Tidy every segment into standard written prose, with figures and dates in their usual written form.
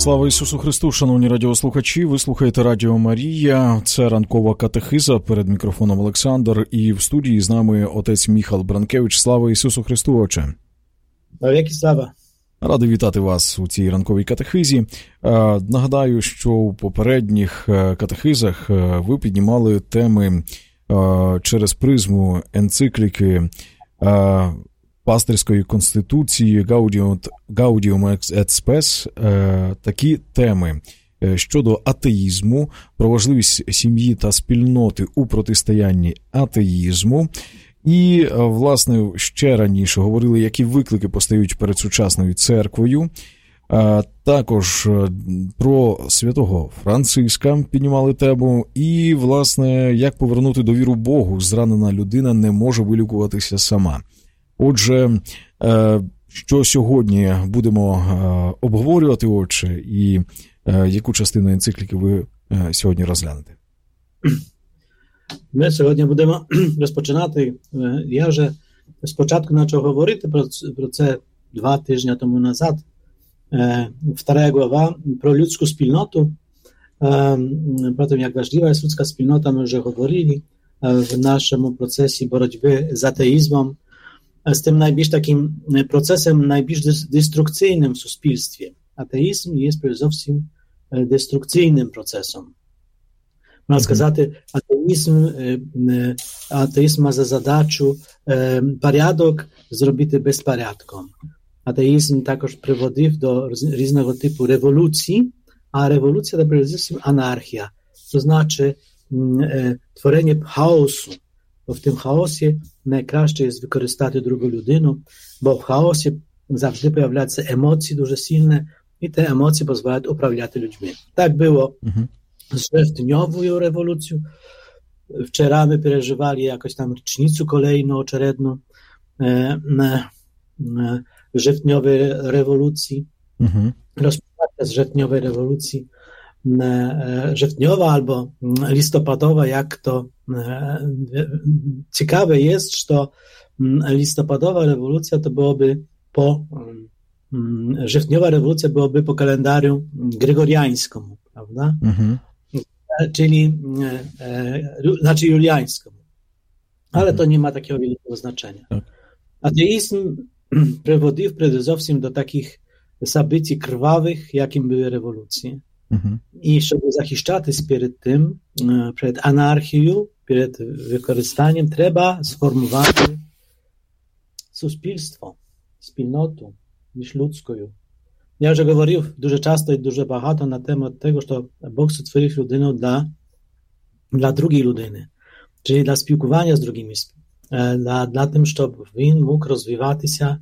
Слава Ісусу Христу, шановні радіослухачі, ви слухаєте Радіо Марія, це ранкова катехиза, перед мікрофоном Олександр, і в студії з нами отець Міхал Бранкевич. Слава Ісусу Христу, отче! Навіки слава! Радий вітати вас у цій ранковій катехизі. Нагадаю, що у попередніх катехизах ви піднімали теми через призму енцикліки пастирської конституції Gaudium et Spes, такі теми щодо атеїзму, про важливість сім'ї та спільноти у протистоянні атеїзму. І, власне, ще раніше говорили, які виклики постають перед сучасною церквою. Також про святого Франциска піднімали тему. І, власне, як повернути довіру Богу. Зранена людина не може вилікуватися сама. Отже, що сьогодні будемо обговорювати, отче, і яку частину енцикліки ви сьогодні розглянете? Ми сьогодні будемо розпочинати. Я вже спочатку почав говорити про це 2 тижні тому назад. 2 глава про людську спільноту. Про те, як важлива є людська спільнота, ми вже говорили в нашому процесі боротьби з атеїзмом, з тим найбільш таким процесом, найбільш деструкційним в суспільстві. Атеїзм є, перш за все, деструкційним процесом. Можна сказати, атеїзм має за задачу порядок зробити безпорядком. Атеїзм також приводив до різного типу революцій, а революція – це перш за все анархія. То значить творення хаосу. Бо в тим хаосі найкраще є використати другу людину, бо в хаосі завжди появляються емоції дуже сильні, і ті емоції дозволяють управляти людьми. Так було z żywtniową rewolucją. Wczoraj my przeżywali jakoś tam rocznicę kolejną, oczeredną żywtniowej rewolucji. Rozpoczęta z żywtniowej rewolucji żywtniowa albo listopadowa, jak to ciekawe jest, że listopadowa rewolucja to byłoby żywtniowa rewolucja byłoby po kalendarium gregoriańskiemu, prawda? Czyli znaczy juliańskiemu. Ale to nie ma takiego wielkiego znaczenia. Ateizm prowadził przede wszystkim do takich zabyci krwawych, jakim były rewolucje. I żeby zachiszczać przed tym, przed anarchią, przed wykorzystaniem, trzeba sformułować суспільство, спільноту міжлюдську. Я вже говорив дуже часто і дуже багато на тему того, що Бог створив людину для другої людини, czyli для спілкування з другими, для того, щоб він мог розвиватися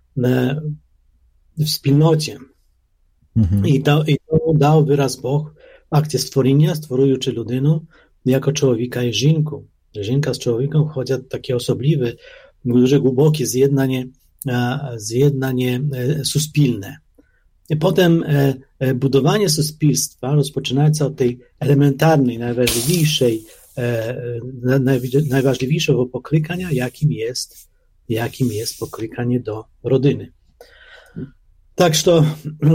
в спільноті. І тому дав вираз Бог в акті створення, створюючи людину jako człowieka i żynku. Żynka z człowiekiem wchodzą takie osobliwe, дуже głębokie zjednanie suspilne. I potem budowanie suspilstwa rozpoczynaється od tej elementarnej, najważniejszego poklикання, jakim jest poklикanie do rodziny. Tak, że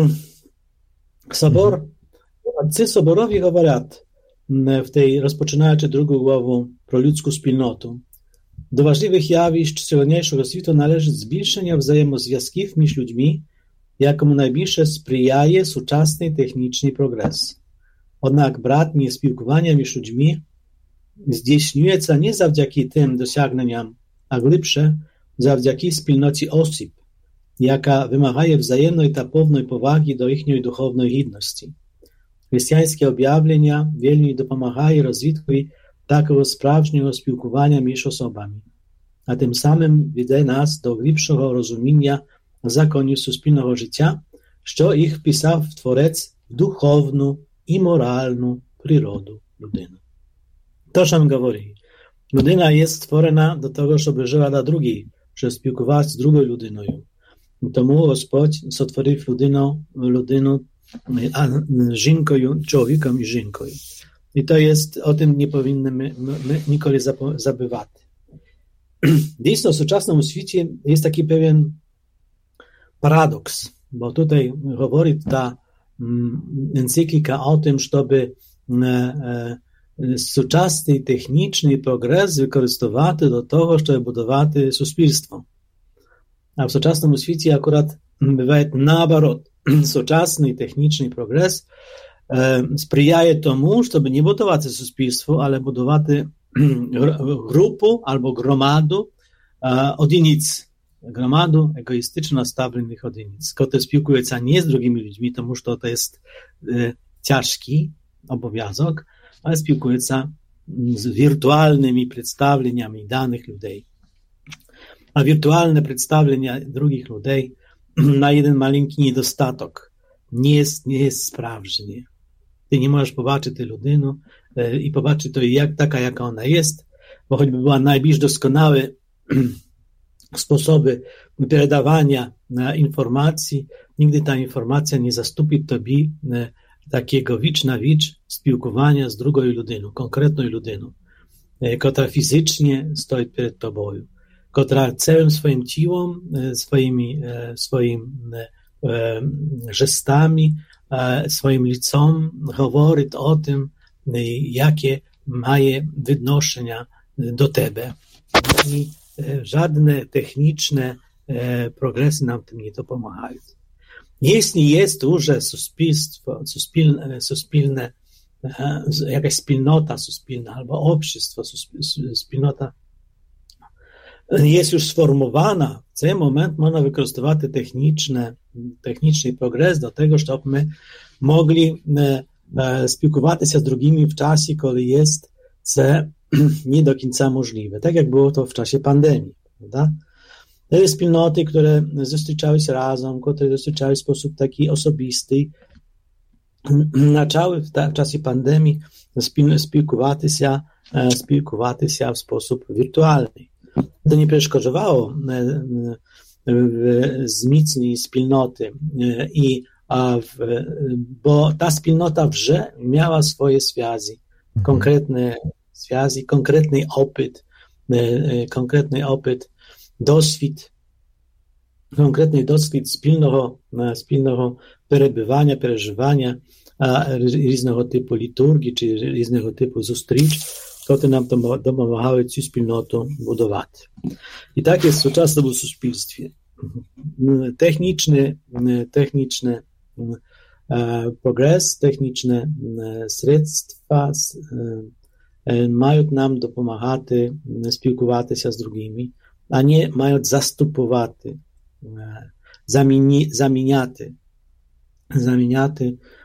Собор, отці Соборові говорять в tej, rozpoczynając drugą głowę про людську спільноту, do ważliwych jawisk сьогоднішнього світу належить збільшення взаємозв'язків між людьми, якому найбільше сприяє сучасний технічний прогрес. Однак братнє спілкування між людьми здійснюється не завдяки тим досягненням, а глибше завдяки спільноті осіб, яка вимагає взаємної та повної поваги до їхньої духовної гідності. Християнське об'явлення вельми допомагає розвитку такого справжнього спілкування між особами, а тим самим веде нас до глибшого розуміння законів суспільного життя, що їх вписав Творець в духовну і моральну природу людини. To, що ми говорили. Людина є створена до того, щоб жила для другої, щоб спілкуватися з другою людиною. Тому Господь сотворив людину жінкою, чоловіком і жінкою. I to jest, o tym nie powinniśmy nikogo zabywać. Dійсно, в сучасному світі є такий певен парадокс, бо тут говорить та encyklika o tym, żeby сучасний технічний прогрес використовувати до того, щоб будувати суспільство. А в сучасному світі акурат буває наоборот. Сучасний технічний прогрес сприяє тому, щоб не будувати суспільство, але будувати групу або громаду одиниць. Громаду egoistyczno nastawiennych одиниць, które spілкуються nie z drugimi ludźmi, тому що to jest ciężki obowiązek, ale spілкуються z wirtualnymi przedstawieniami danych ludzi. A wirtualne przedstawienia drugich ludzi ma jeden malinki niedostatek. Nie jest sprawdzenie. Ty nie możesz pobaczyć tę ludzinę i pobaczyć to taka, jaka ona jest, bo choćby była najbliżej doskonałe sposoby передавania informacji, nigdy ta informacja nie zastąpi tobie takiego wicz na wicz spілкування z drugą ludyną, konkretną ludyną, która fizycznie stoi przed tobą, która całym swoim ciałem, swoim gestami, swoim licem mówi o tym, jakie ma wynoszenia do ciebie. I żadne techniczne progresy nam tym nie dopomagają. Jeśli jest już suspilstwo, suspilne, jakaś wspólnota suspilna albo общество, wspólnota jest już sformowana, w ten moment można wykorzystywać techniczny progres do tego, żebyśmy mogli spілкуватися z drugimi w czasie, kiedy jest nie do końca możliwe, tak jak było to w czasie pandemii, prawda? Te wspólnoty, które zустрічаły się razem, które zустрічały w sposób taki osobisty, zaczęły w czasie pandemii spілкуватися w sposób wirtualny. To nie przeszkadzało wzmocnieniu wspólnoty, bo ta wspólnota вже miała swoje związki, konkretne związki, konkretny opyt, konkretny doświad spilnego przebywania, przeżywania różnego typu liturgii, czy różnego typu zustryć, które nam pomagały tę wspólnotę budować. I tak jest w współczesnym suspilstwie. Techniczny progres, techniczne sredstwa mają nam dopomagać spілкуватися z drugimi, a nie mają zastępować, zamieniać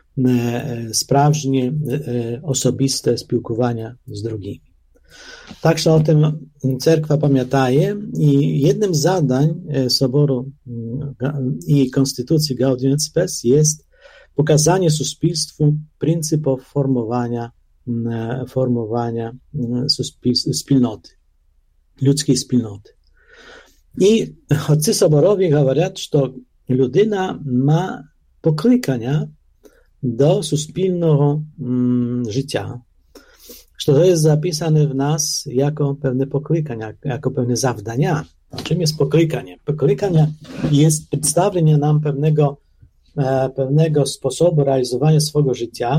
sprawnie osobiste spілкування z drugimi. Także o tym cerkwa pamiętaje i jednym z zadań Soboru i Konstytucji Gaudium et Spes jest pokazanie suspilstwu pryncypów formowania wspólnoty, ludzkiej wspólnoty. I отцы Собороwie говорят, że ludyna ma poklикання do suspilnego życia, że to jest zapisane w nas jako pewne poklикання, jako pewne zawdania. Czym jest poklикання? Poklикання jest przedstawienie nam pewnego sposobu realizowania swojego życia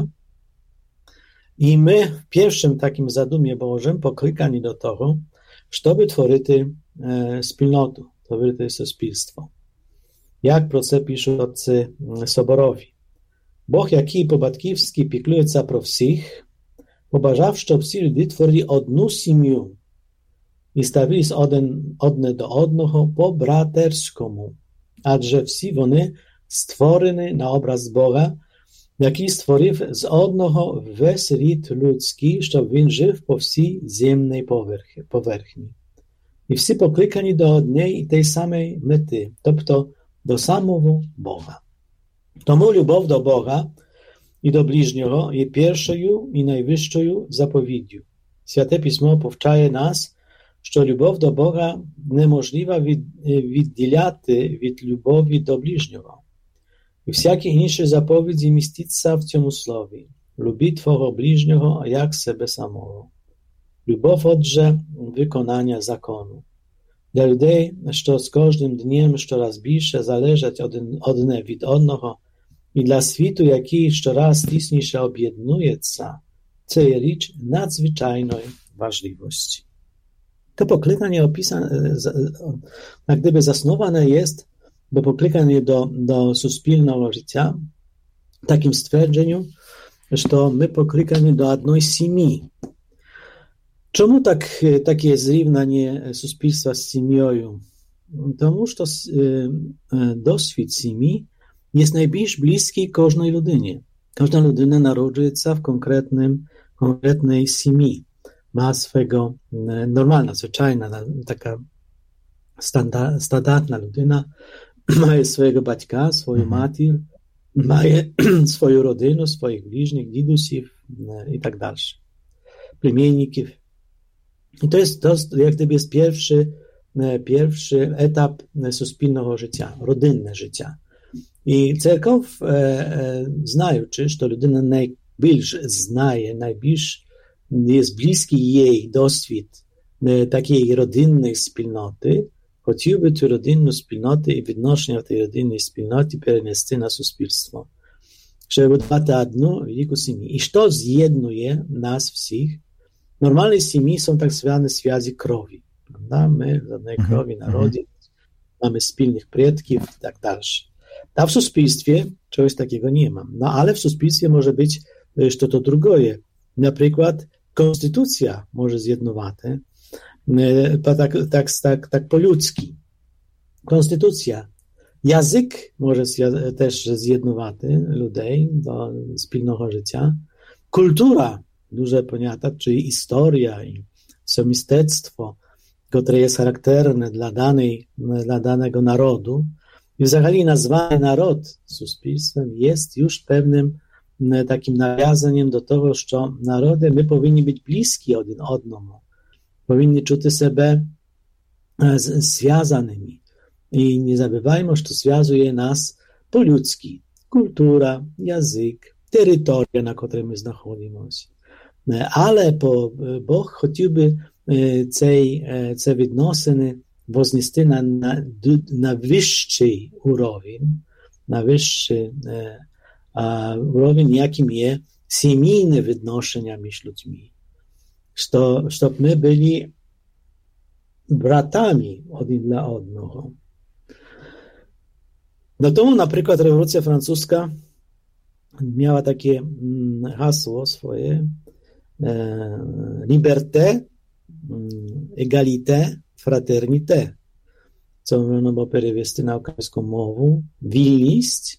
i my w pierwszym takim zadumie Bożym poklикані do tego, żeby tworzyć wspólnotę, tworzyć suspilstwo. Jak pro це piszą отцы Собороwi. Бог, який по-батьківськи піклується про всіх, побажав, щоб всі люди творили одну сім'ю і ставились одне до одного по-братерському, адже всі вони створені на образ Бога, який створив з одного весь рід людський, щоб він жив по всій земній поверхні. І всі покликані до однієї і тієї самої мети, тобто до самого Бога. Тому любов до Бога і до ближнього є першою і найвищою заповіддю. Святе Письмо повчає нас, що любов до Бога неможливо відділяти від любові до ближнього. І всякі інші заповіді містяться в цьому слові. Люби твого ближнього, як себе самого. Любов, отже, виконання закону. Для людей, що з кожним днем щораз більше залежать одне від одного, і для світу, який щораз тісніше об'єднується, це є річ надзвичайної важливості. To poklикanie opisane, jak gdyby zasnowane jest, bo poklикanie do suspilnego życia w takim stwierdzeniu, że my poklикani do jednej семьи. Czemu takie zrównanie suspilstwa z семьей? Тому що досвід сім'ї є найбільш близький кожній людині. Кожна людина народжується в конкретnej сім'ї. Ma swego, normalna, zwyczajna, taka standardna людина, має swojego батька, свою матір, має свою родину, своїх ближніх, дідусів і так далі, племінників. I to jest jak gdyby jest pierwszy etap suspilnego życia, rodzinne życia. I cerkow, znaючи, що людина найбільш знає, найбільш jest bliski jej doswid takiej rodzinnej wspólnoty, хотів ту rodzinną wspólnotę i відношення в tej rodzinnej wspólnoty перенести на суспільство. Щоб будувати одну велику сім'ю. І що з'єднує нас всіх? W normalnej семьи są tak zwane związki krowi. Prawda? My w żadnej krowi narodzi, mamy wspólnych предків i tak dalej. A w suspilstwie czegoś takiego nie ma. No ale w suspilstwie może być jeszcze to drugie. Na przykład konstytucja może zjednować, tak po ludzki. Konstytucja. Język może też zjednować ludzi do wspólnego życia. Kultura, duże pojęcia, czyli historia i somistectwo, które jest charakterne dla danego narodu. I w zasadzie nazwanie naród suspilstwem jest już pewnym takim nawiązaniem do tego, że narody my powinni być bliscy один одному, powinni czuć się związanymi. I nie zabywajmy, że to związuje nas po ludzki. Kultura, język, terytoria, na którym my znajdujemy się. Ale Bóg chciałby te відносини вознести на вищий уровень, на вищий уровень, яким є сімейне відношення між людьми. Щоб ми були bratami один dla одного. Do tomu, наприклад, революція французька miała takie hasło swoje liberté, égalité, fraternité, co można było przewieźć na ukraińską mowę, wolność,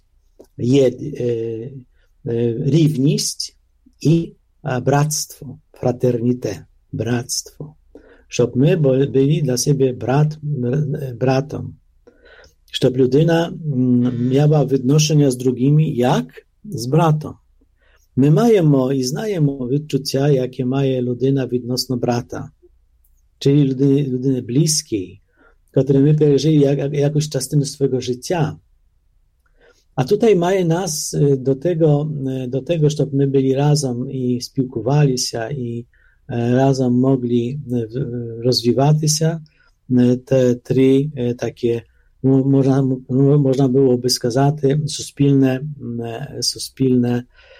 równość i bractwo, fraternité, bractwo. Żeby my byli dla siebie bratom. Żeby ludyna miała відношення z drugimi jak z bratom. My mamy i znajemy wyczucia, jakie ma ludyna відносно brata, czyli ludyny bliskiej, które my przeżyli jakąś częstynę swojego życia. A tutaj ma nas do tego, żeby my byli razem i spілкували się i razem mogli rozwijać się, te trzy takie, można byłoby сказać, suspilne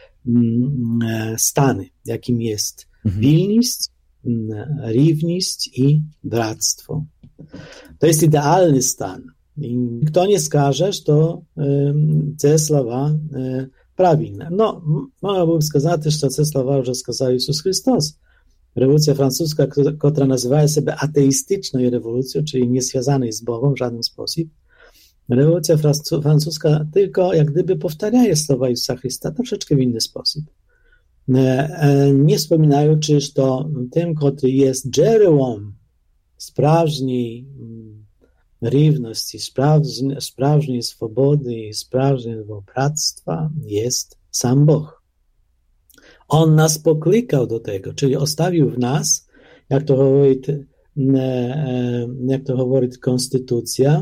stany, jakim jest wolność, równość i bractwo. To jest idealny stan. I kto nie skaże, to te słowa prawilne. No, można byłoby сказать, że te słowa już сказał Jezus Chrystus. Rewolucja francuska, która nazywa się ateistyczną rewolucją, czyli nie związanej z Bogiem w żaden sposób. Rewolucja francuska tylko jak gdyby powtarza słowa Jezusa Chrystusa troszeczkę w inny sposób. Nie wspominając, że to tym, który jest dziełem sprawnej równości, sprawnej swobody i sprawnego bractwa jest sam Bóg. On nas poklикał do tego, czyli ostawił w nas, jak to mówi konstytucja,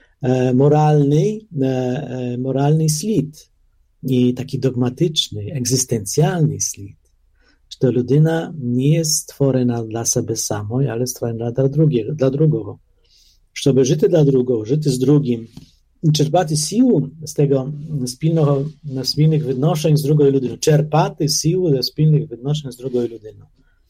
moralny ślad i taki dogmatyczny, egzystencjalny ślad, że ludyna nie jest stworzona dla siebie samej, ale stworzona dla drugiego. Żeby żyć dla drugiego, żyć z drugim czerpати siłу z tego spільних відношень з другою людиною. Czerpати силу ze spільних відношень з другою людиною.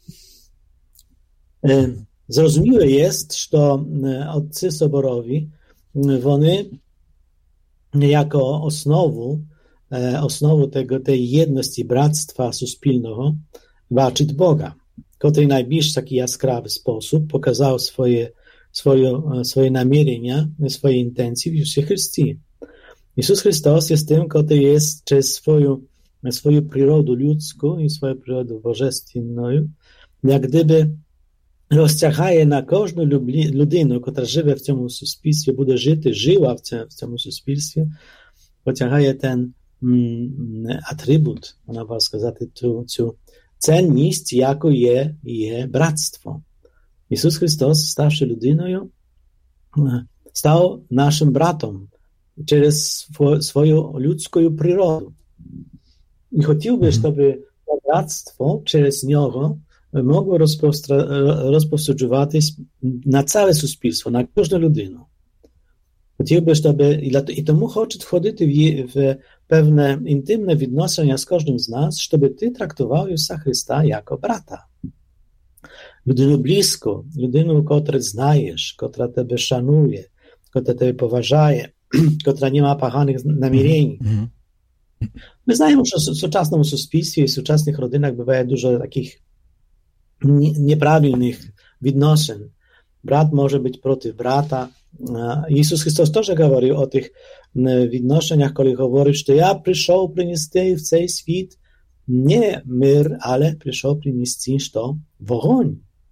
Zrozumiałe jest, że Otcy Soborowi, one jako osnową tej jedności bractwa suspilnego baczyć Boga, który najbliższy taki jaskrawy sposób pokazał swoje namierzenia, swoje intencje w Jezusie Chrystie. Jezus Chrystus jest tym, który jest przez swoją przyrodę ludzką i swoją przyrodę bożestwienną, jak gdyby rozciągaje na każdą ludzinę, która żyje w tym suspilstwie, będzie żyła w tym suspilstwie, pociągaje ten atrybut, można by сказать, tę cenność, jaką jest bractwo. Jezus Chrystus, stawszy ludyną, stał naszym bratem przez swoją ludzką przyrodę. I chciałby, żeby to bractwo przez niego mogło rozpowstrzymywać na całe suspilstwo, na każdą ludzinę. Chciałby, żeby, i tomu chce wchodzić w pewne intymne відношення z każdym z nas, żeby ty traktował Jezusa Chrysta jako brata. Ludину blisko, ludину, którą znajesz, która ciebie szanuje, która ciebie poważaje, która nie ma poganych namierzeń. My znajemy, że w współczesnym suspilstwie i w współczesnych rodzinach bywa dużo takich nieprawidłowych відношень. Brat może być przeciw brata. Jezus Chrystus też mówił o tych відношeniach, kiedy mówi, że ja przyszedł przynieść w ten świat nie mir, ale przyszedł przynieść to ogień.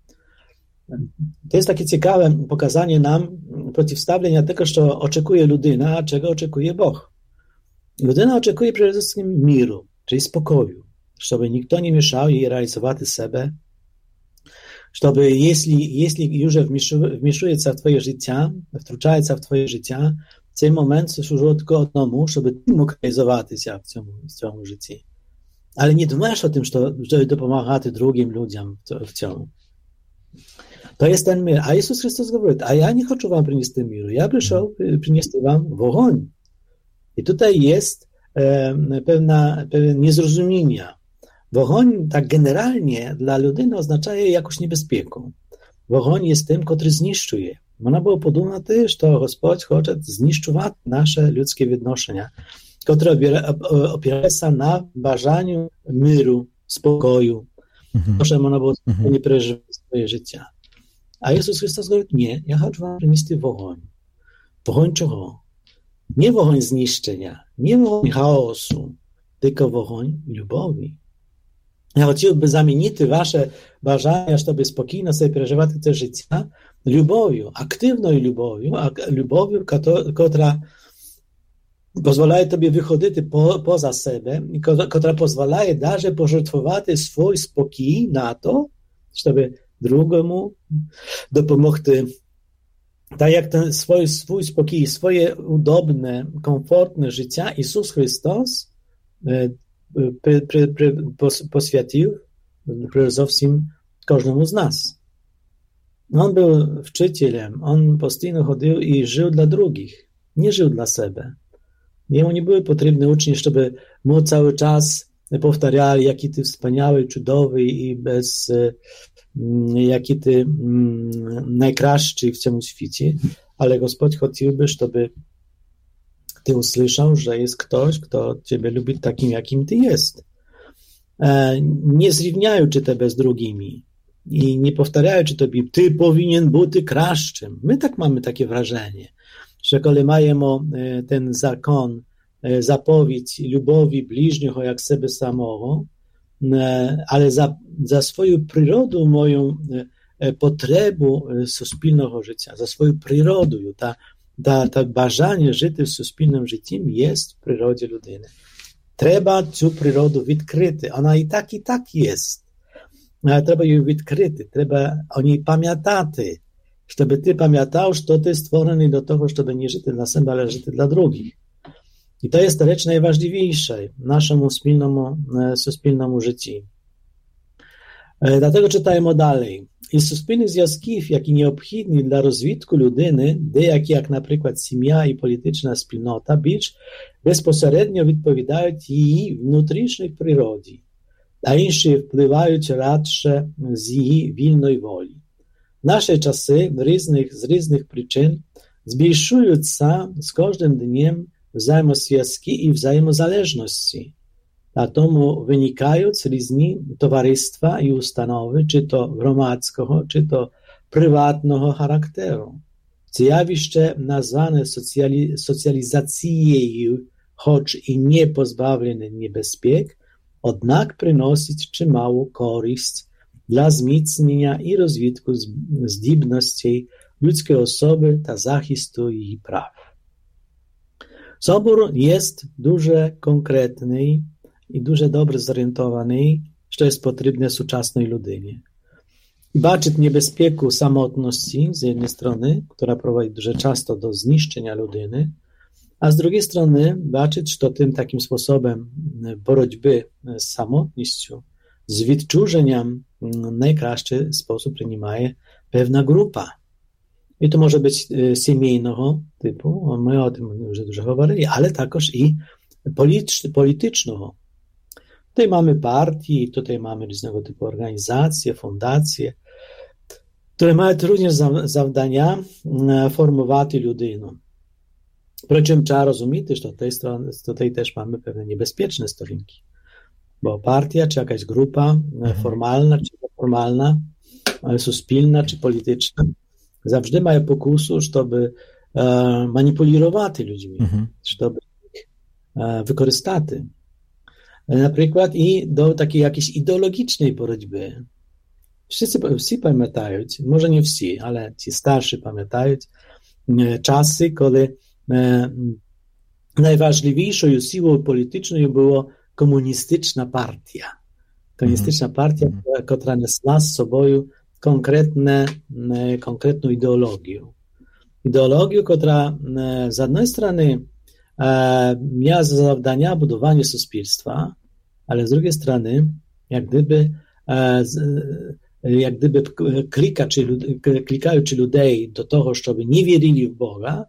To jest takie ciekawe pokazanie nam przeciwstawienia tego, co oczekuje ludyna, a czego oczekuje Bóg. Ludyna oczekuje przede wszystkim miru, czyli spokoju, żeby nikt nie mieszał jej realizować siebie, żeby jeśli już wmieszuje się w twoje życie, wtrącaje się w twoje życie, w tym momencie służyło tylko odnemu, żeby ty mógł realizować się w tym życiu. Ale nie думаешь o tym, żeby dopomagać drugim ludziom w tym. To jest ten mir. A Jezus Chrystus mówi, a ja nie chcę wam przynieść miru. Ja przyszedł przynieść wam ogień. I tutaj jest pewne niezrozumienie. Ogień tak generalnie dla ludyny oznacza jakąś niebezpiekę. Ogień jest tym, który zniszczuje. Można było podumać, że Gospodź chce zniszczyć nasze ludzkie відношення, które opierają się na bażaniu miru, spokoju. Proszę, można było nie przeżywać swoje życie. A Jezus Chrystus mówi, nie, ja chcę wam przynieść ogień. Ogień czego? Nie ogień zniszczenia, nie ogień chaosu, tylko ogień lubowi. Ja chciałbym zamienić wasze bażania, żeby spokojnie sobie przeżywać te życie, lubowią, aktywną lubowią, która pozwala tobie wychodzić poza siebie, która pozwala даже pożertwować swój spokój na to, żeby drugiemu dopomóc. Tak jak ten swój spokój, swoje udobne, komfortne życie Jezus Chrystus poświęcił przede każdemu z nas. On był wczycielem, on postійно chodził i żył dla drugich, nie żył dla siebie. Jemu nie były potrzebne uczni, żeby mu cały czas powtarzali, jaki ty wspaniały, cudowny i jaki ty najkraszczy w tym świecie, ale Gospodź chciałby, żeby ty usłyszał, że jest ktoś, kto ciebie lubi takim, jakim ty jest. Nie zrównają cię tebe z drugimi i nie powtarzają ci tobie, ty powinien być kraszczym. My tak mamy takie wrażenie, że kiedy mamy ten zakon, zapowiedź lubowi bliźniego jak siebie samego, ale za swoją przyrodę moją potrzebę suspilnego życia, za swoją przyrodę, ta bażanie żyć w suspilnym życiem jest w przyrodzie ludyny. Trzeba tę przyrodę odkryć, ona i tak jest, ale trzeba ją odkryć, trzeba o niej pamiętać, żeby ty pamiętał, że ty stworzony do tego, żeby nie żyć dla siebie, ale żyć dla drugich. I to jest rzecz najważniejsza w naszemu suspilnemu życiu. Dlatego czytajmy dalej. I суспільних зв'язків, які необхідні для розвитку людини, деякі, як, наприклад, сім'я і політична спільнота, більш безпосередньо відповідають її внутрішній природі, а інші впливають радше з її вільної волі. В наші часи з різних причин збільшуються з кожним днем взаємозв'язки і взаємозалежності. A tomu wynikając різні товариства і установи, чи то громадського, чи то приватного характеру. Це явище назване соціалізацією, хоч і не позбавлене небезпек, однак приносить чималу користь для зміцнення і розвитку здібностей людської особи та захисту її прав. Собор є дуже конкретний i дуже добре зорієнтований, що є потрібне сучасній людині. Бачить небезпеку самотності, з однієї сторони, która prowadzi дуже часто до знищення людини, a z drugiej strony бачить, що тим таким способом боротьби з самотністю, з відчуженням найкращий спосіб приймає певна група. І то може бути сімейного типу, ми о tym вже дуже говорили, але також і politycznego. Tutaj mamy partie, tutaj mamy różnego typu organizacje, fundacje, które mają również завдання формувати людину. Причому trzeba rozumieć, że tutaj też mamy pewne niebezpieczne stosunki, bo partia czy jakaś grupa formalna, czy nieformalna, суспільна czy polityczna, zawsze mają pokusu, żeby manipulować ludźmi, żeby wykorzystać. Na przykład i do takiej jakiejś ideologicznej borotьби. Wszyscy pamiętają, może nie wszyscy, ale ci starsi pamiętają czasy, kiedy najważniejszą siłą polityczną była komunistyczna partia. Komunistyczna partia, która niosła z sobą konkretną ideologię. Ideologię, która z jednej strony miała za zadania budowanie społeczeństwa, ale z drugiej strony jak gdyby klikają ludzi do tego, żeby nie wierzyli w Boga,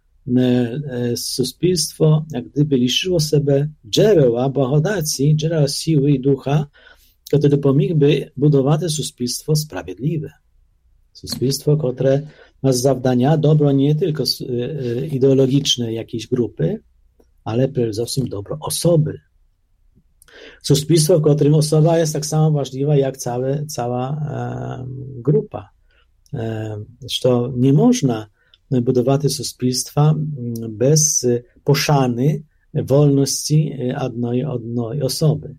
społeczeństwo jak gdyby liczyło sobie źródła благодаті, źródła siły i ducha, które pomogłyby budować społeczeństwo sprawiedliwe. Społeczeństwo, które ma zadania dobro nie tylko ideologiczne jakiejś grupy, ale przede wszystkim dobro osoby. Społeczeństwo, w którym osoba jest tak samo ważna jak cała grupa. Że nie można budować społeczeństwa bez poszany wolności jednej osoby.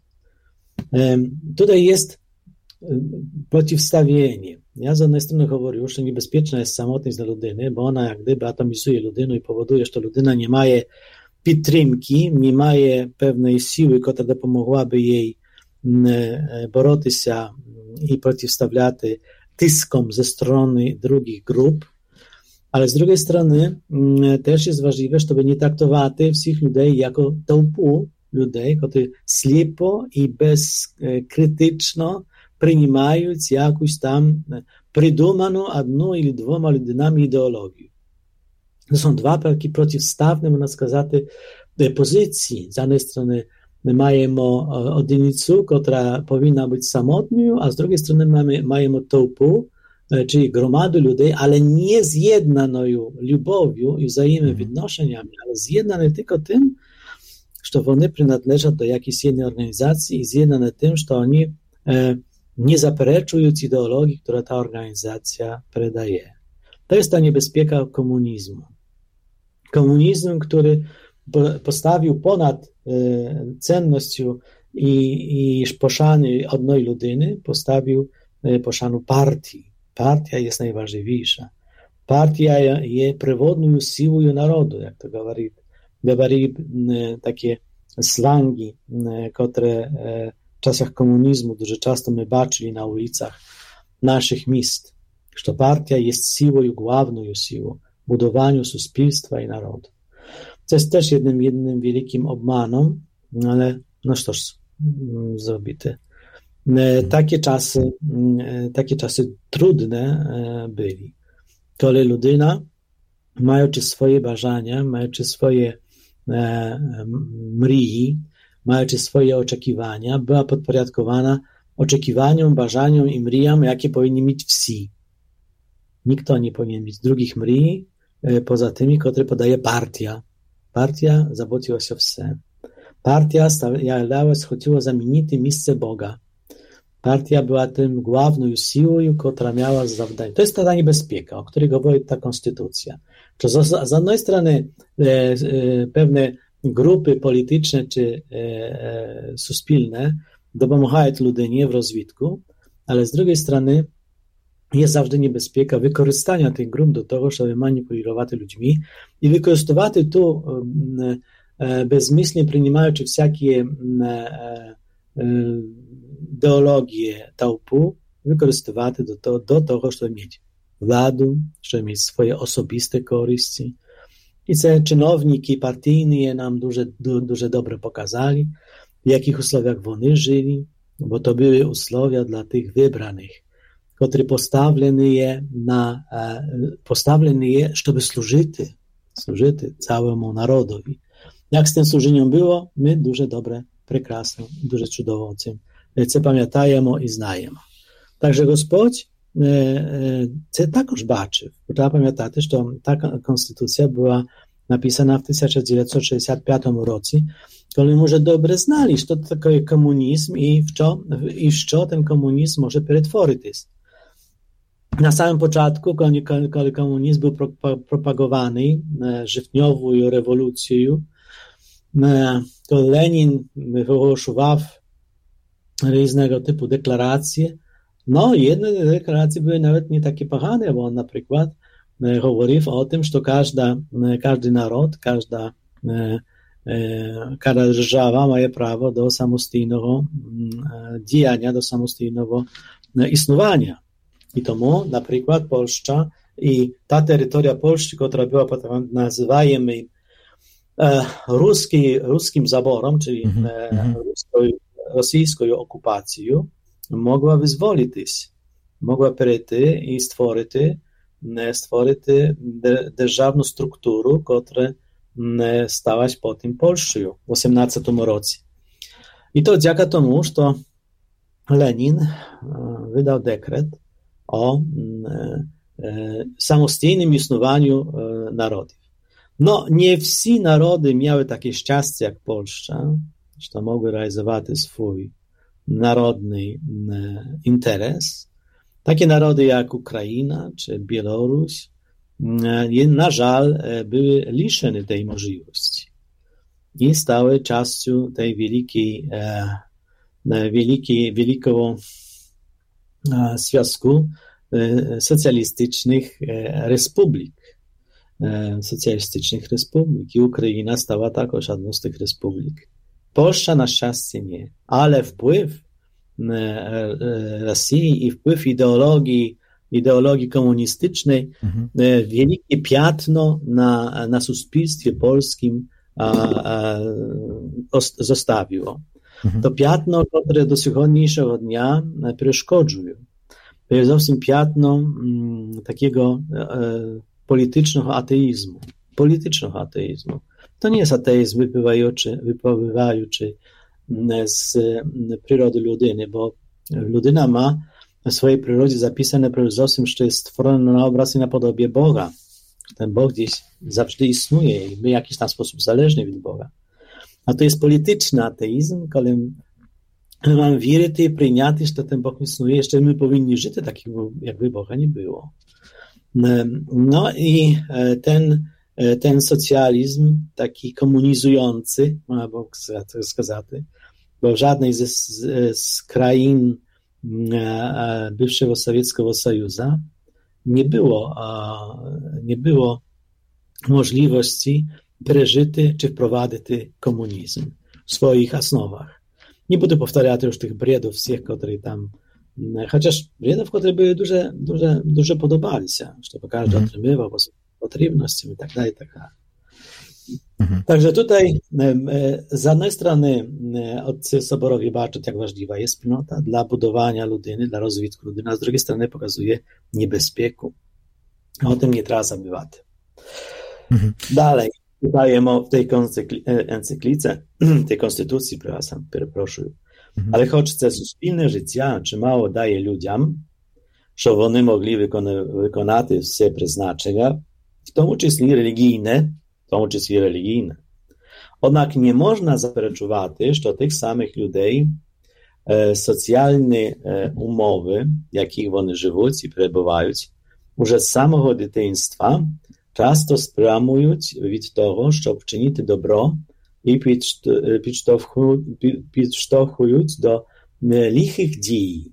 Tutaj jest przeciwstawienie. Ja z jednej strony mówię, że niebezpieczna jest samotność dla ludyny, bo ona jak gdyby atomizuje ludynę i powoduje, że ludyna nie ma підтримки, nie ma pewnej siły, która dopomogłaby jej boroti się i przeciwstawiać tyskom ze strony drugich grup, ale z drugiej strony też jest ważliwe, żeby nie traktować wszystkich ludzi jako толпу ludzi, którzy ślepo i bezkrytyczno приймають якусь там придуману одну или двома людинами ідеологію. Це są два такі противставні, можна сказати, позиції. З однієї сторони, ми маємо одиницю, яка повинна бути самотною, а з іншої сторони, маємо толпу, чи громаду людей, але не з'єднаною любов'ю і взаємовідношеннями, але з'єднані тільки тим, що вони принадлежать до якоїсь jednej організації і з'єднані тим, що вони nie zapereczując ideologii, którą ta organizacja predaje. To jest ta niebezpieka komunizmu. Komunizm, który postawił ponad cennością i poszany jednej ludyny, postawił poszanu partii. Partia jest najważniejsza. Partia jest przewodnią siłą narodu, jak to говорили takie slangi, które w czasach komunizmu дуже часто ми бачили на ulicach naszych miast, że partia jest siłą, główną siłą w budowaniu społeczeństwa i narodu. To jest też jednym wielkim obmanem, ale no cóż zrobić. Takie czasy trudne byli. Коли людина, маючи swoje бажання, маючи swoje mriji, маючи swoje oczekiwania, była podporządkowana oczekiwaniom, bażaniom i mrijom, jakie powinni mieć всі. Nikt nie powinien mieć drugich mrij, poza tymi, które podaje partia. Partia zabotiła się o все. Partia chodziła zamienić miejsce Boga. Partia była tym główną siłą, która miała zadanie. To jest ta niebezpieka, o której mówi ta konstytucja. Że z jednej strony pewne grupy polityczne czy suspilne dopomagają ludynie w rozwitku, ale z drugiej strony jest zawsze niebezpieka wykorzystania tych grup do tego, żeby manipulować ludźmi i wykorzystywać to bezmyślnie przyjmując wszelkie ideologie taupu, wykorzystywać do tego, żeby mieć władzę, żeby mieć swoje osobiste korzyści. I te czynowniki partyjne nam дуже dobrze pokazali, w jakich usłowiach oni żyli, bo to były usłowia dla tych wybranych, które postawione je, żeby służyć całemu narodowi. Jak z tym służeniem było, my дуже dobre, прекрасно, дуже чудово це пам'ятаємо і знаємо. Także Господь це також бачив. Треба пам'ятати, що та конституція була napisana w 1965 roku, kiedy może dobrze znali, co to takie komunizm i w co ten komunizm może przetworzyć. Na samym początku, kiedy komunizm był propagowany żywniową rewolucją, to Lenin wygłaszał różnego typu deklaracje. No, jedne deklaracje były nawet nie takie pogane, bo on na przykład mówił o tym, że każdy naród, każda держава ma prawo do samostійного działania, do samostійnego istnienia. I tomu na przykład Polska i ta terytoria Polski, która była potem nazywajemy ruskim zaborem, czyli rosyjską okupacją, mogła wyzwolić, mogła przejść i stworzyć державну структуру, która stała się potem Polską w 18 roku. I to dzięki temu, że Lenin wydał dekret o samodzielnym istnieniu narodów. No, nie wszyscy narody miały takie szczęście jak Polska, że mogły realizować swój narodny interes. Takie narody jak Ukraina czy Białoruś na żal były liczone tej możliwości i stały częścią tej wielkiego związku socjalistycznych republik. I Ukraina stała także jedną z tych republik. Polska na szczęście nie, ale wpływ Rosji i wpływ ideologii komunistycznej wielkie piętno na społeczeństwie polskim zostawiło. To piętno, które do dzisiejszego dnia przeszkodziło. To jest zawsze piętno takiego politycznego ateizmu. To nie jest ateizm wypływający z przyrody ludyny, bo ludyna ma w swojej przyrodzie zapisane przede wszystkim, że jest stworzona na obraz i na podobie Boga. Ten Bóg gdzieś zawsze istnieje i my w jakiś tam sposób zależni od Boga. A to jest polityczny ateizm, kiedy mamy wierzyć i przyjąć, że ten Bóg istnieje, jeszcze my powinni żyć takiego, jakby Boga nie było. No i ten socjalizm taki komunizujący, można było сказать, bo w żadnej z krain bywszego Sowieckiego Sojuszu nie było możliwości przeżyty czy wprowadzić komunizm w swoich osnowach. Nie będę powtarzać już tych bredów wszystkich, które tam, chociaż bredów, które były dużo podobali się, żeby każdy otrzymywał potrzebności i tak dalej, i tak dalej. Także tutaj z jednej strony otcy soborowi baczą, jak ważliwa jest wspólnota dla budowania ludyny, dla rozwoju ludyny, a z drugiej strony pokazuje niebezpieku. O tym nie trzeba zabywać. Dalej, dajemy w tej encyklice, tej konstytucji, przepraszam, ale choć це суспільне життя чимало дає людям, щоб вони могли виконати все призначення, в тому числі релігійне. Однак не можна заперечувати, що тих самих людей соціальні умови, в яких вони живуть і перебувають, уже з самого дитинства часто спрямують від того, щоб вчинити добро і підштовхують до лихих дій.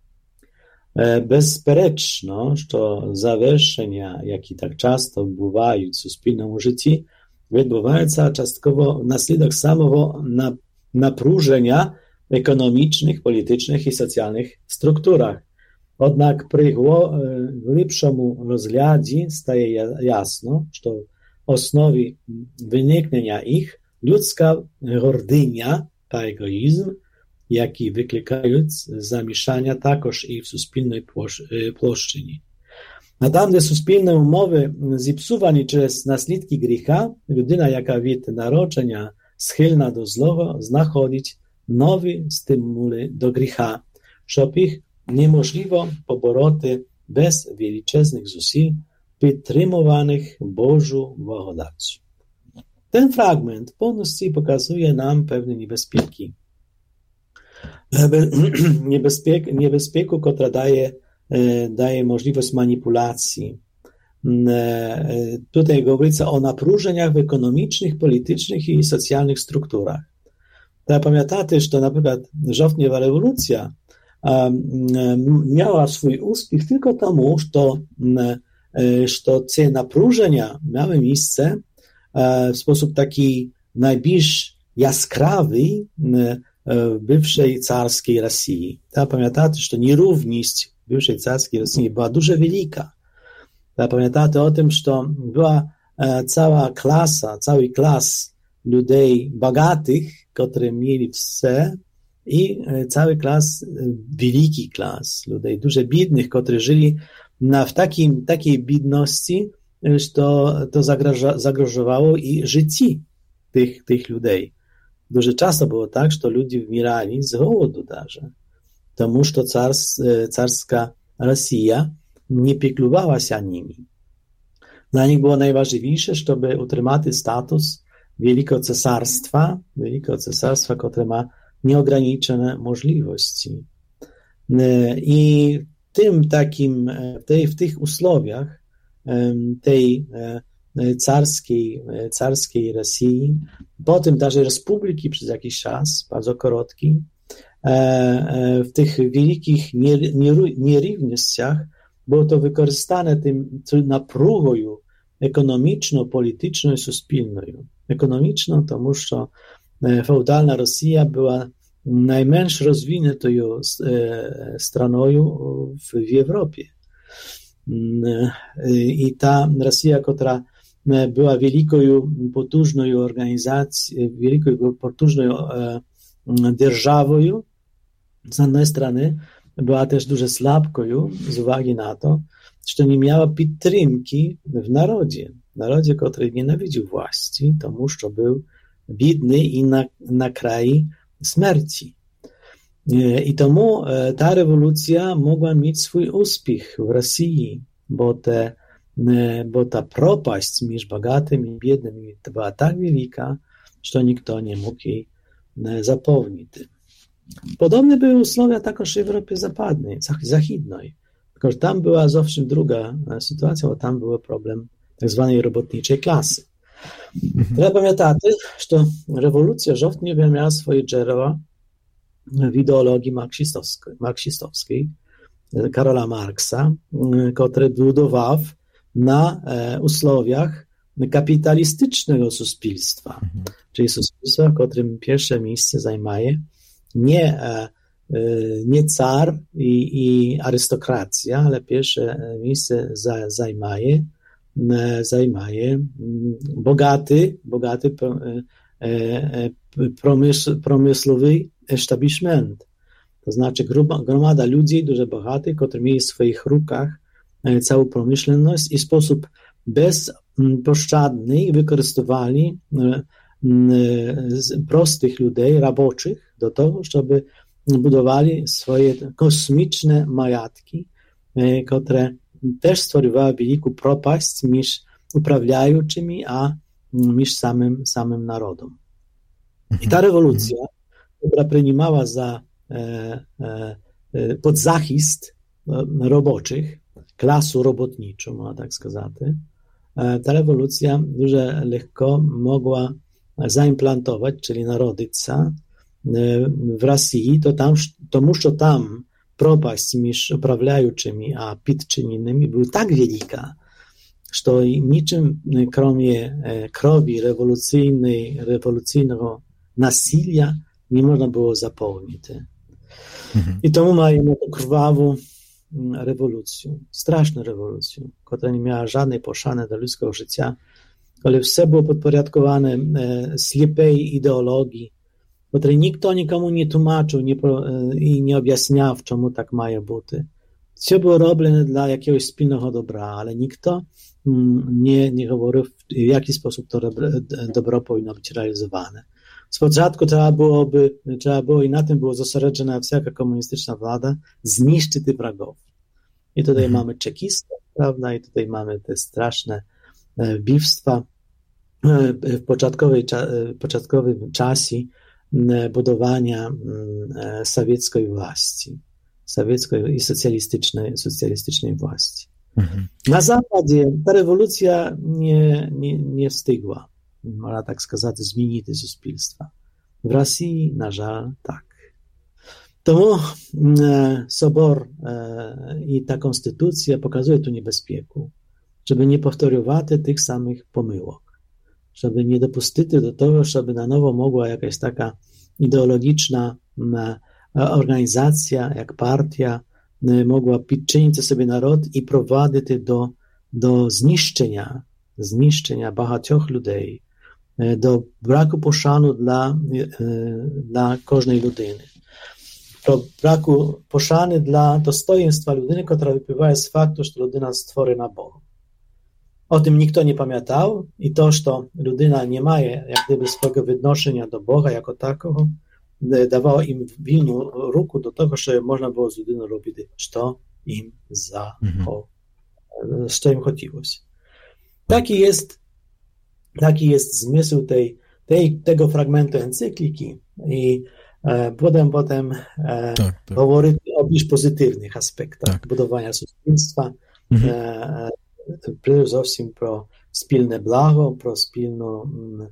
Безперечно, що завершення, які так часто бувають в суспільному житті, відбуваються частково внаслідок самого напруження економічних, політичних і соціальних структурах. Однак при глибшому розгляді стає ясно, що в основі виникнення їх людська гординя та егоїзм, які викликають замішання також і в суспільній площині. А там, де суспільні умови зіпсувані через наслідки гріха, людина, яка від народження схильна до злого, знаходить нові стимули до гріха, щоб їх неможливо побороти без величезних зусиль, підтримуваних Божу благодаттю. Ten fragment повністю показує нам певні небезпеки. Niebezpieku, która daje możliwość manipulacji. Tutaj mówimy o naprużeniach ekonomicznych, politycznych i socjalnych strukturach. Pamiętajcie, że na przykład żołnierza rewolucja miała swój uspech tylko temu, że te naprużenia miały miejsce w sposób taki najbliższy jaskrawy w bywszej carskiej Rosji. Pamiętajcie, że nierówność w bywszej carskiej Rosji była dużo wielka. Pamiętajcie o tym, że była cała klasa, cały klas ludzi bogatych, którzy mieli wszystko, i cały klas, wielki klas ludzi, dużo biednych, którzy żyli w takiej biedności, że to zagrożowało i życie tych ludzi. Дуже часто було так, що люди вмирали з голоду даже, тому що царська Росія не піклувалася ними. Dla nich było najważniejsze, żeby utrzymać status wielkiego cesarstwa, które ma nieograniczone możliwości. I w tych usłowiach tej carskiej Rosji, potem даже Republiki przez jakiś czas, bardzo krótki, w tych wielkich nierównościach było to wykorzystane tym napruгою ekonomiczną, polityczną i suspilną. Ekonomiczną, тому що feudalna Rosja była najmniej rozwiniętą stroną w Europie. I ta Rosja, która była wielką, potężną organizacją, wielką, potężną державою, z jednej strony była też dużo słabką z uwagi na to, że nie miała підтримки w narodzie, który nienawidził właści, тому że był biedny i na kraju śmierci. I tomu ta rewolucja mogła mieć swój uspech w Rosji, bo ta propaść między bogatymi i biednymi była tak wielka, że nikt nie mógł jej zapełnić. Podobne były usłowia także w Europie Zachodniej, tylko że tam była zawsze druga sytuacja, bo tam był problem tak zwanej robotniczej klasy. Trzeba pamiętać, że rewolucja żołnierza miała swoje źródła w ideologii marksistowskiej Karola Marksa, który budował na usłowiach kapitalistycznego suspilstwa, czyli suspilstwa, w którym pierwsze miejsce zajmuje nie car i arystokracja, ale pierwsze miejsce zajmuje zajmuje bogaty pромисловий establishment. To znaczy gromada ludzi, dużo bogatych, którzy mieli w swoich rukach całą przemysłowość i w sposób bezpośredni wykorzystywali prostych ludzi, roboczych, do tego, żeby budowali swoje kosmiczne majątki, które też stworzyły wielką propaść między uprawiającymi a między samym narodem. I ta rewolucja, która przyjmowała pod zachist roboczych, klasu robotniczą, można tak сказать, ta rewolucja дуже lekko mogła zaimplantować, czyli narodzić się w Rosji, тому що tam propaść między uprawiającymi a podczynnymi była tak wielka, że niczym kromie krowi rewolucyjnego nasilia nie można było zapełnić. I tomu mamy krwawą rewolucję, straszną rewolucję, która nie miała żadnej poszany do ludzkiego życia, ale wszystko było podporządkowane ślepej ideologii, której nikt nikomu nie tłumaczył i nie objaśniał, w czemu tak ma być. Wszystko było robione dla jakiegoś wspólnego dobra, ale nikt nie mówił, w jaki sposób to dobro powinno być realizowane. Z początku trzeba było i na tym było zosieroczona wszelka komunistyczna władza, zniszczyć tych wrogów. I tutaj mamy czekistów, prawda, i tutaj mamy te straszne biwstwa w początkowym czasie budowania sowieckiej własności, sowieckiej i socjalistycznej własności. Na Zachodzie ta rewolucja nie wstygła, można tak сказать, zmienić suspilstwa. W Rosji, na żal, tak. Тому Sobor i ta konstytucja pokazuje tu niebezpieku, żeby nie powtórzywać tych samych pomyłek, żeby nie dopuścić do tego, żeby na nowo mogła jakaś taka ideologiczna organizacja, jak partia, mogła podczynić sobie naród i prowadzić do zniszczenia багатьох ludzi, do braku poszanu dla każdej ludyny, do braku poszany dla dostojeństwa ludyny, która wypływa z faktu, że ludyna stworzona Bogiem. O tym nikt nie pamiętał i to, że ludyna nie ma jak gdyby swojego wynoszenia do Boga jako takiego, dawało im wolną ruku do tego, że można było z ludyną robić, co im chodziło. Taki jest zmysł tego fragmentu encykliki i potem говорить o bільш pozytywnych aspektach budowania społeczeństwa, przede wszystkim pro wspólne blago, pro wspólną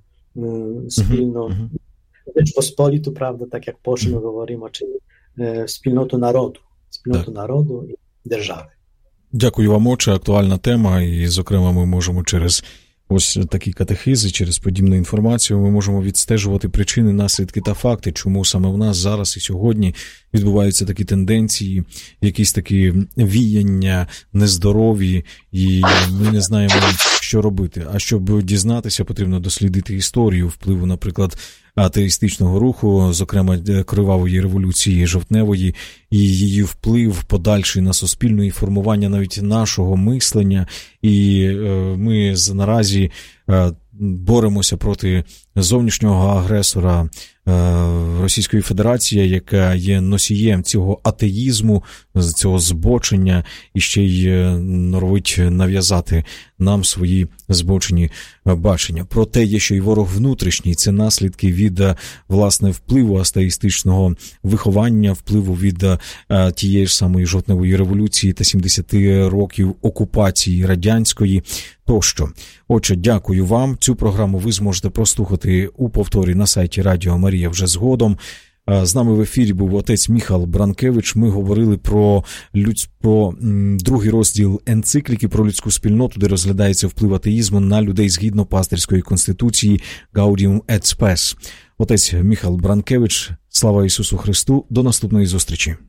Rzeczpospolitą, prawda, tak jak po czym mówimy, czyli wspólnotу народу і держави. Дякую вам, отче. Актуальна тема, і, зокрема, ми можемо через ось такі катехизи, через подібну інформацію, ми можемо відстежувати причини, наслідки та факти, чому саме в нас зараз і сьогодні відбуваються такі тенденції, якісь такі віяння нездорові, і ми не знаємо, що робити. А щоб дізнатися, потрібно дослідити історію впливу, наприклад, атеїстичного руху, зокрема кривавої революції жовтневої, і її вплив подальший на суспільне і формування навіть нашого мислення. І ми наразі боремося проти зовнішнього агресора Російської Федерації, яка є носієм цього атеїзму, цього збочення і ще й норовить нав'язати нам свої збочені бачення. Проте є ще й ворог внутрішній, це наслідки від, власне, впливу атеїстичного виховання, впливу від тієї ж самої жовтневої революції та 70 років окупації радянської тощо. Отже, дякую вам. Цю програму ви зможете прослухати у повторі на сайті Радіо Марія вже згодом. З нами в ефірі був отець Міхал Бранкевич. Ми говорили про другий розділ енцикліки про людську спільноту, де розглядається вплив атеїзму на людей згідно пастирської конституції Gaudium et Spes. Отець Міхал Бранкевич, слава Ісусу Христу, до наступної зустрічі.